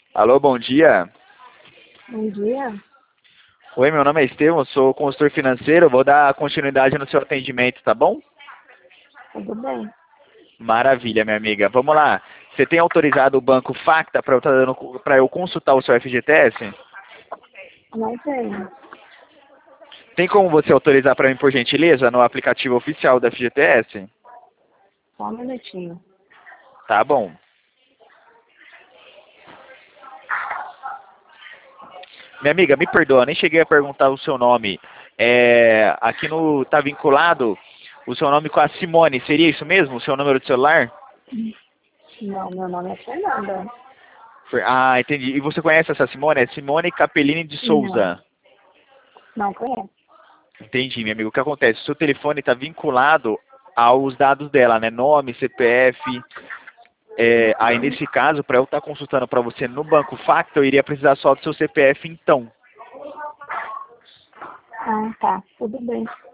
Alô, bom dia. Bom dia. Oi, meu nome é Estevão, sou consultor financeiro, vou dar continuidade no seu atendimento, tá bom? Tudo bem? Maravilha, minha amiga. Vamos lá. Você tem autorizado o Banco Facta para eu consultar o seu FGTS? Não tenho. Tem como você autorizar para mim, por gentileza, no aplicativo oficial da FGTS? Só um minutinho. Tá bom. Minha amiga, me perdoa, nem cheguei a perguntar o seu nome. Aqui no tá vinculado o seu nome com a Simone, seria isso mesmo? O seu número de celular? Não, meu nome é Fernanda. Ah, entendi. E você conhece essa Simone? É Simone Capellini de Não, Souza. não conheço. Entendi, meu amigo. O que acontece? O seu telefone está vinculado aos dados dela, né? Nome, CPF. Aí, nesse caso, para eu estar consultando para você no Banco Facta, eu iria precisar só do seu CPF, então. Ah, tá. Tudo bem.